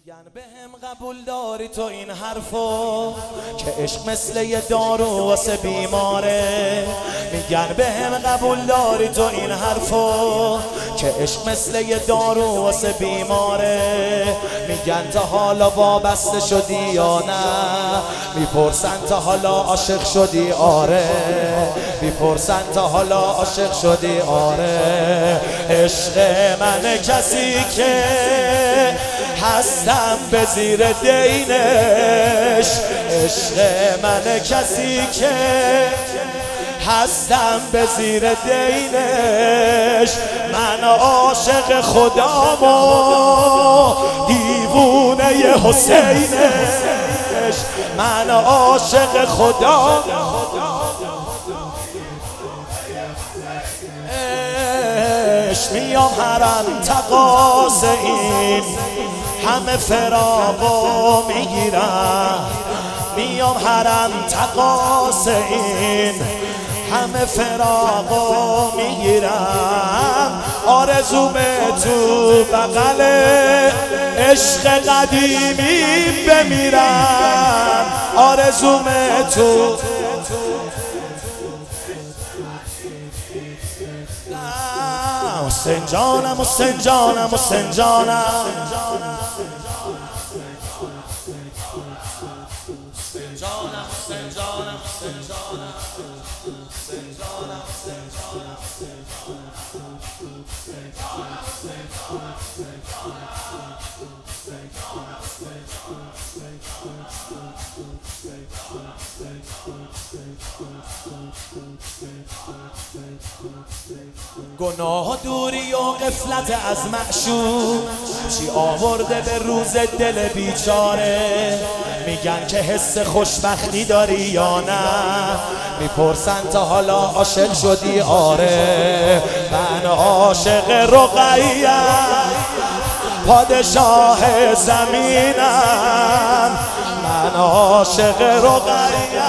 میگن بهم قبول داری تو این حرفو که عشق مثل یه دارو واسه بیماره. میگن بهم قبول داری تو این حرفو که عشق مثل یه دارو واسه بیماره. میگن تا حالا وابسته شدی یا نه، میپرسن تا حالا عاشق شدی آره، میپرسن تا حالا عاشق شدی آره. عشق من کسی که هستم به زیر دینش، عشق من کسی که هستم به زیر دینش. من عاشق خدام و دیوونه حسینش، من عاشق خدام میام حرم تقاس این همه فراقو میگیرم، میام حرم تقاس این همه فراقو میگیرم. آرزومه تو بغل عشق قدیمی بمیرم، آرزومه تو حسین جانم، حسین جانم، حسین جانم، گناه و دوری و غفلت از معشوق چی آورده به روز دل بیچاره. میگن که حس خوشبختی داری یا نه، میپرسن تا حالا عاشق شدی آره. من عاشق رقیه پادشاه زمینم، من عاشق رقیه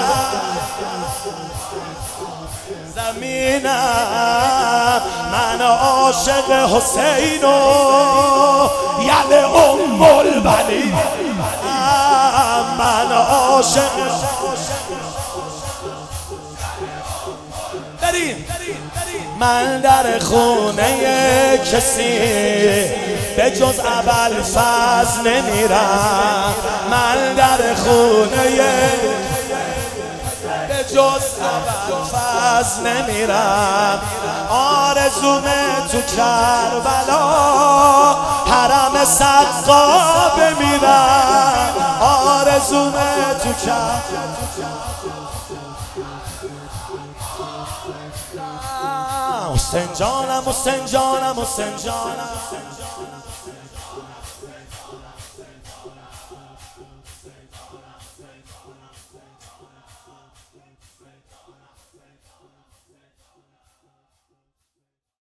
زمینم، من عاشق حسین و یل ام البنین، من عاشق من در خونه کسی به جز ابوالفضل نمیرم، من در خونه به جز ابوالفضل نمیرم. آرزومه تو کربلا حرم سقا بمیرم، آرزومه تو کربلا. حسین جانم، حسین جانم، حسین جانم.